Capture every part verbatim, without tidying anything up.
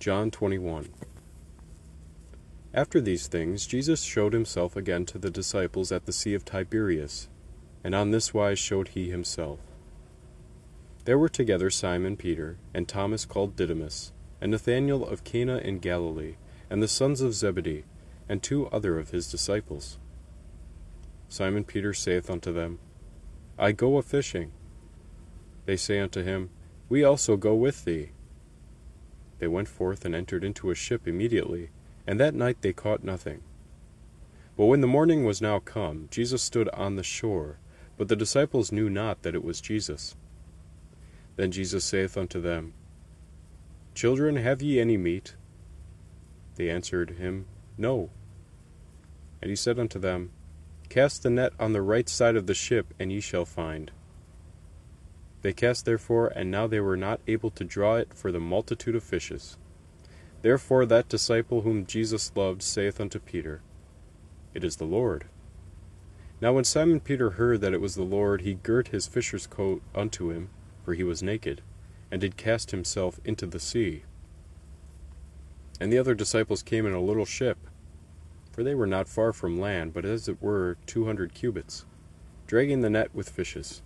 John twenty-one. After these things Jesus showed himself again to the disciples at the sea of Tiberias, and on this wise showed he himself. There were together Simon Peter, and Thomas called Didymus, and Nathanael of Cana in Galilee, and the sons of Zebedee, and two other of his disciples. Simon Peter saith unto them, I go a-fishing. They say unto him, We also go with thee. They went forth and entered into a ship immediately, and that night they caught nothing. But when the morning was now come, Jesus stood on the shore, but the disciples knew not that it was Jesus. Then Jesus saith unto them, Children, have ye any meat? They answered him, No. And he said unto them, Cast the net on the right side of the ship, and ye shall find. They cast therefore, and now they were not able to draw it for the multitude of fishes. Therefore that disciple whom Jesus loved saith unto Peter, It is the Lord. Now when Simon Peter heard that it was the Lord, he girt his fisher's coat unto him, for he was naked, and did cast himself into the sea. And the other disciples came in a little ship, for they were not far from land, but as it were two hundred cubits, dragging the net with fishes.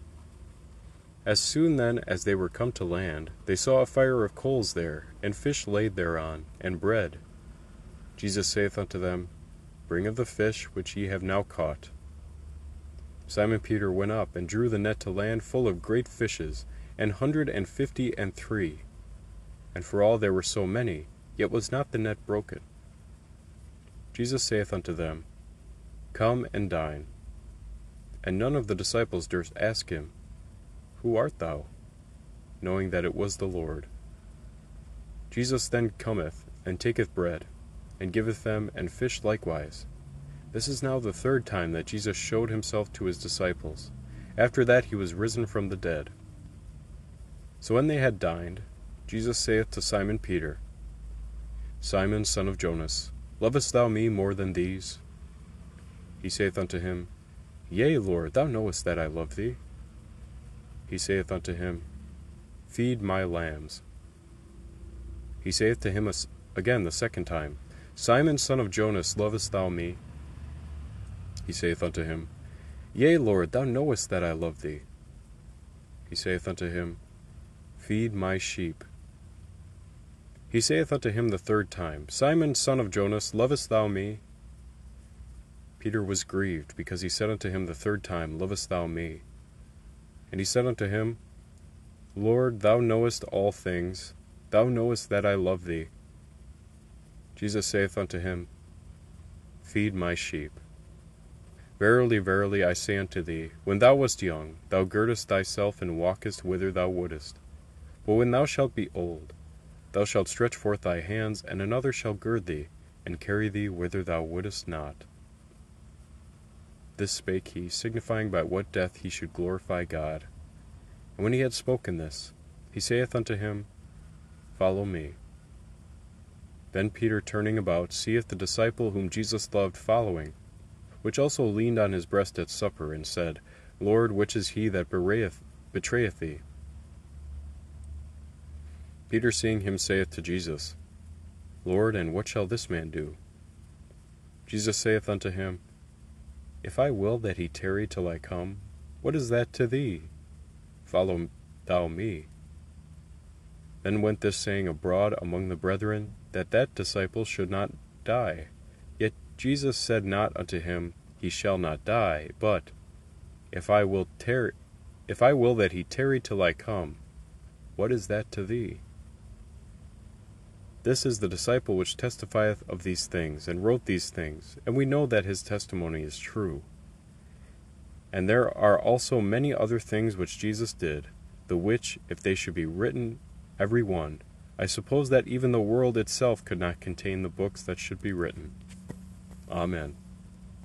As soon then as they were come to land, they saw a fire of coals there, and fish laid thereon, and bread. Jesus saith unto them, Bring of the fish which ye have now caught. Simon Peter went up, and drew the net to land full of great fishes, an hundred and fifty and three. And for all there were so many, yet was not the net broken. Jesus saith unto them, Come and dine. And none of the disciples durst ask him, Who art thou? Knowing that it was the Lord. Jesus then cometh, and taketh bread, and giveth them, and fish likewise. This is now the third time that Jesus showed himself to his disciples. After that he was risen from the dead. So when they had dined, Jesus saith to Simon Peter, Simon, son of Jonas, lovest thou me more than these? He saith unto him, Yea, Lord, thou knowest that I love thee. He saith unto him, Feed my lambs. He saith to him again the second time, Simon, son of Jonas, lovest thou me? He saith unto him, Yea, Lord, thou knowest that I love thee. He saith unto him, Feed my sheep. He saith unto him the third time, Simon, son of Jonas, lovest thou me? Peter was grieved, because he said unto him the third time, Lovest thou me? And he said unto him, Lord, thou knowest all things, thou knowest that I love thee. Jesus saith unto him, Feed my sheep. Verily, verily, I say unto thee, when thou wast young, thou girdest thyself and walkest whither thou wouldest. But when thou shalt be old, thou shalt stretch forth thy hands, and another shall gird thee, and carry thee whither thou wouldest not. This spake he, signifying by what death he should glorify God. And when he had spoken this, he saith unto him, Follow me. Then Peter, turning about, seeth the disciple whom Jesus loved following, which also leaned on his breast at supper, and said, Lord, which is he that betrayeth, betrayeth thee? Peter, seeing him, saith to Jesus, Lord, and what shall this man do? Jesus saith unto him, If I will that he tarry till I come, what is that to thee? Follow thou me. Then went this saying abroad among the brethren, that that disciple should not die. Yet Jesus said not unto him, He shall not die, but, If I will tarry, if I will that he tarry till I come, what is that to thee? This is the disciple which testifieth of these things, and wrote these things, and we know that his testimony is true. And there are also many other things which Jesus did, the which, if they should be written every one, I suppose that even the world itself could not contain the books that should be written. Amen.